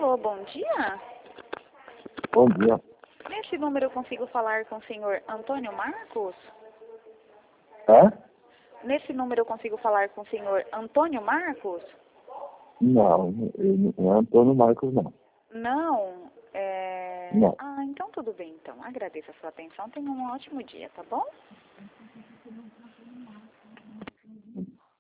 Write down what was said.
Alô, bom dia. Bom dia. Nesse número eu consigo falar com o senhor Antônio Marcos? É? Nesse número eu consigo falar com o senhor Antônio Marcos? Não, não é Antônio Marcos, não. Não? Não. Ah, então tudo bem, então. Agradeço a sua atenção. Tenha um ótimo dia, tá bom?